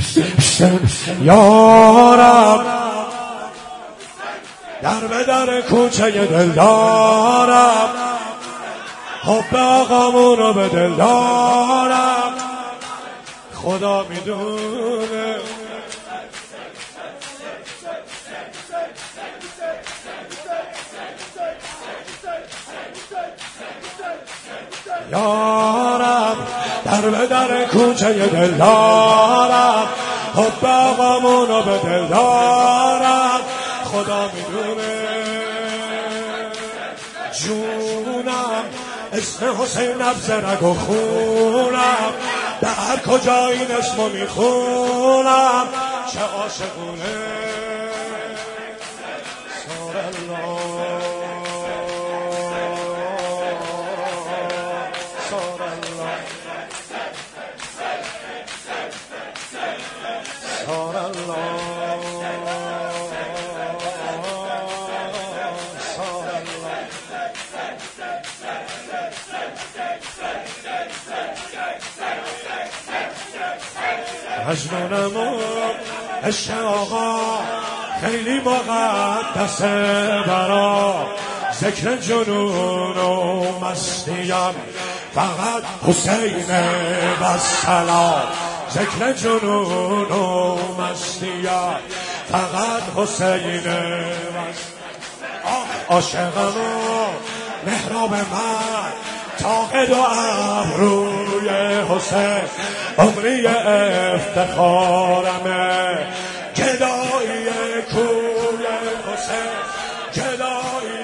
یارب در به در کوچه دل دارم، حب آقامونو به دل دارم، خدا میدونه. یارم در به در کوچه دل دارم، حب آقامونو به دل دارم، خدا میدونه. جونم اسم حسین نبض رگ و خونم، در هر کجا این اسمو میخونم، چه عاشقونه. سار الله سار الله سار الله مجنونم و عشق آقا خیلی مقدسه برا، ذکر جنون و مستیم فقط حسینه و سلام، ذکر جنون و مستیم فقط حسینه و عاشقم و محراب من تاقد و ابروی حسین، عمری افتخارمه گدایی کوی حسین، گدایی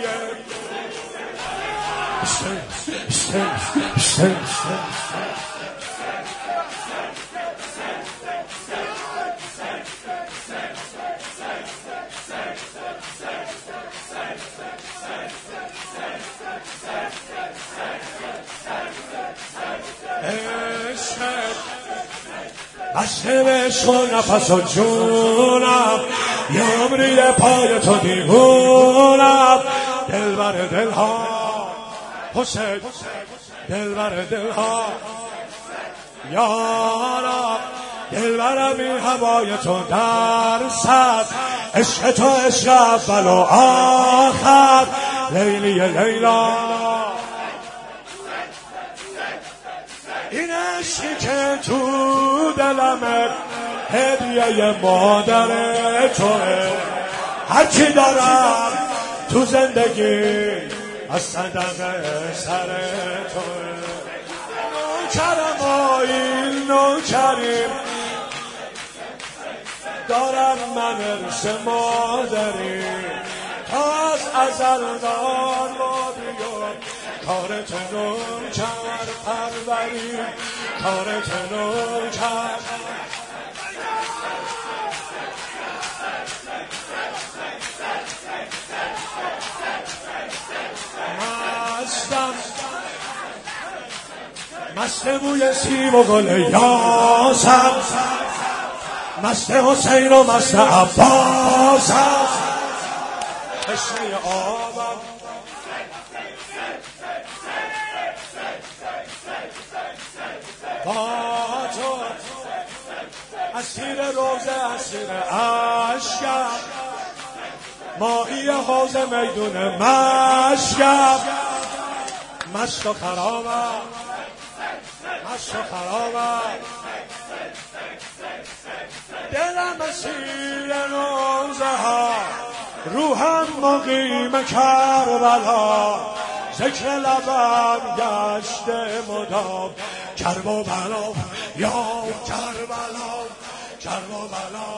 بسته به عشق و نفس و جونم، یه عمری پای تو دیوونم، دلبر دلها حسین، دلبر دلها یارم، دلبرم این هوای تو در سر، عشق تو عشق اول و آخر، لیلی لیلا. این عشقی که تو دلمه هدیه مادر توه، هرچی دارم تو زندگی از صدقه سر توه. نوکرم آیین نوکریم دارم من ارث مادری، تا از ازل دار مادریم کارت نوکر پروری، کارت نوکر. مست بوی سیب و گل یاسم، مست حسین و مست عباسم، تشنه آبم با تو، اسیر روزه اسیر عشقم، ماهی حوض میدون مشکم، مست و خرابم، مست و خرابم، دلم اسیر روزه ها، روحم مقیم کربلا، ذکر لبم گشته مدام، کرب و بلا یا کربلا، کرب و بلا.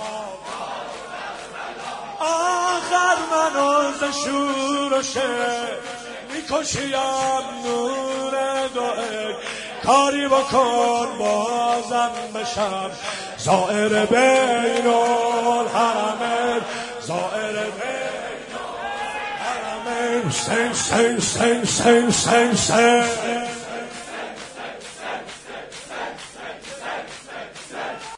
آخر منو ز شور و شر میکشیم نور دوئه، کاری بکن بازم بشم زائر بین الحرمین، زائر بین الحرمین. سین سین سین سین سین سین